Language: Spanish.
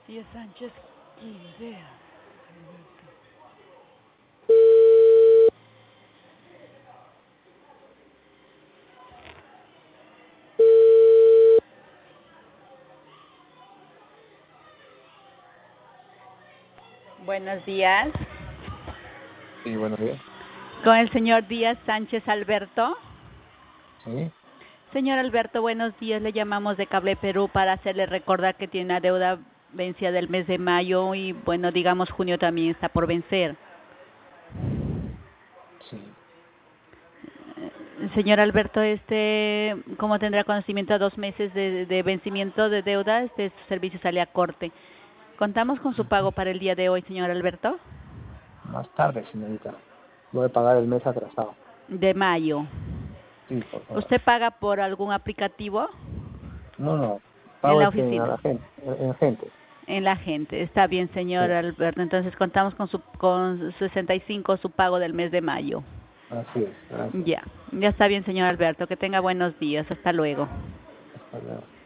Y Sánchez 15. Buenos días. Sí, buenos días. Con el señor Díaz Sánchez Alberto. Sí, Señor Alberto, buenos días. Le llamamos de Cable Perú para hacerle recordar que tiene una deuda vencida del mes de mayo y, bueno, digamos, junio también está por vencer. sí. Señor Alberto, como tendrá conocimiento, a 2 meses de vencimiento de deuda, su servicio sale a corte. ¿Contamos con su pago para el día de hoy, señor Alberto? Más tarde, señorita. Voy a pagar el mes atrasado. De mayo. Sí, por favor. ¿Usted paga por algún aplicativo? No. En Pago la a oficina. la gente. En gente. En la gente. Está bien, señor Sí, Alberto. Entonces contamos con 65 su pago del mes de mayo. así es. Gracias. Ya está bien, señor Alberto. Que tenga buenos días. Hasta luego. Hasta luego.